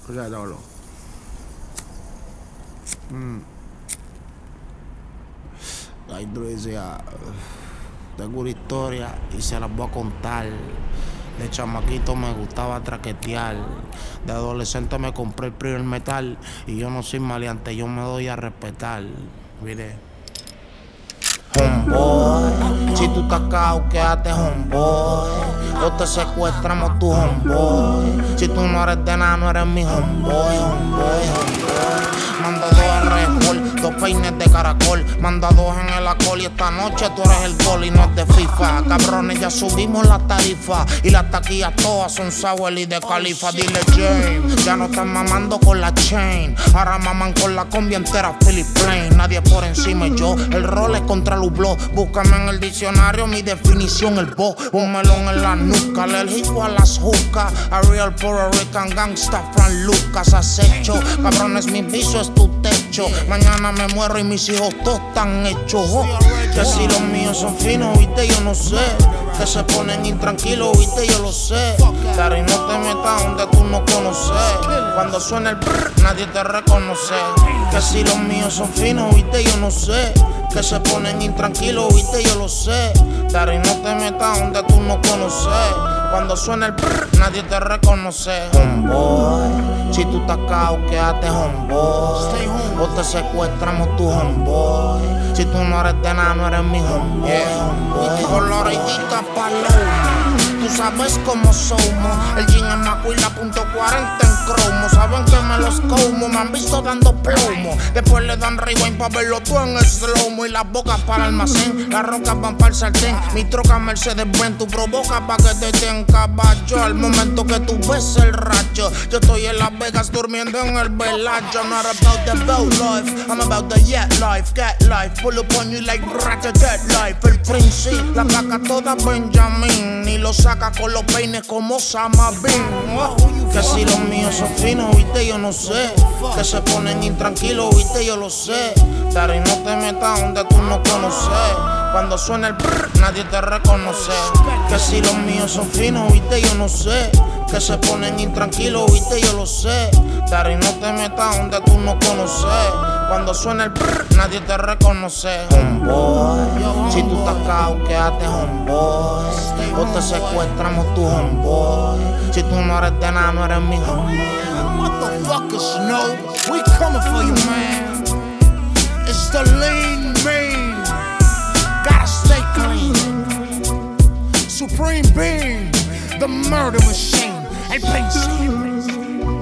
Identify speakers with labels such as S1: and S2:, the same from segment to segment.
S1: Escúchatelo. La intro decía, tengo una historia y se las voy a contar. De chamaquito me gustaba traquetear. De adolescente me compré el primer metal. Y yo no soy maleante, yo me doy a respetar. Mire. Homeboy, si tú estás cao, quédate homeboy. O te secuestramos tu homeboy. Si tú no eres de nada, no eres mi homeboy, homeboy. Mando 2 R-Call, 2 peines de caracol. Manda 2 en el alcohol y esta noche tú eres el gol y no es de FIFA. Cabrones, ya subimos la tarifa y las taquillas todas son Sauer y de Califa. Dile James, ya no están mamando con la chain. Ahora maman con la combi entera Philip Plain. Nadie por encima y yo, el rol es contra el hubló. Búscame en el diccionario mi definición, el bo. Un melón en la nuca, alérgico a las jucas. A real Puerto Rican gangsta, Fran Lucas. Acecho, cabrones, mi vicio es tu techo. Mañana me muero y mis hijos todos están hechos. Que si los míos son finos, viste, yo no sé. Que se ponen intranquilos, viste, yo lo sé. Dari, no te metas donde tú no conoces. Cuando suena el brr, nadie te reconoce. Que si los míos son finos, viste, yo no sé. Que se ponen intranquilos, viste, yo lo sé. Dari, no te metas donde tú no conoces. Cuando suena el brr, nadie te reconoce. Homeboy, si tú estás cao, quédate homeboy. O te secuestramos tu homeboy. Si tú no eres de nada, no eres mi homeboy, homeboy. Con la orejita paloma, tú sabes cómo somos. El jean es maco y la .40 en cromo. Saben que me los como, me han visto dando plomo. Después le dan rewind pa' verlo tú en slow-mo. Y las bocas para almacén, las rocas van para el sartén. Mi troca Mercedes-Benz, tú provocas pa' que te den caballo. Al momento que tú ves el rayo, yo estoy en Las Vegas durmiendo en el Bellagio. I'm not about the boat life, I'm about the jet life, cat life. Pull up on you like ratchet jet life. El Prince, la placa toda Benjamin. Y lo saca con los peines como Osama Bin. Que si los míos son finos, viste, yo no sé. Que se ponen intranquilos, viste, yo lo sé. Dari, no te metas donde tú no conoces. Cuando suena el brr, nadie te reconoce. Que si los míos son finos, viste, yo no sé. Que se ponen intranquilos, viste, yo lo sé. Dari, no te metas donde tú no conoces. Cuando suena el brr, nadie te reconoce. Homeboy, si tú estás cao, quédate homeboy. O te secuestramos tu homeboy. Si tú no eres de nada, no eres mi homeboy.
S2: Motherfuckers know we coming for you, man. It's the lean mean. Gotta stay clean. Supreme Being, the murder machine. El Prince,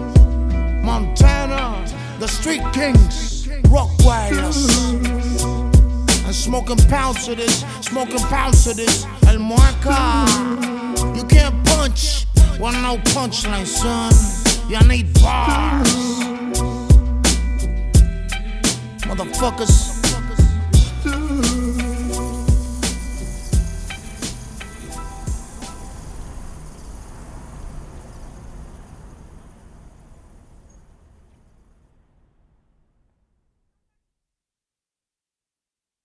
S2: Montana, the street kings, Rockwilers. And smoking pounds of this, El Muerca. You can't punch, well, no punchline, son. You need bars. Motherfuckers.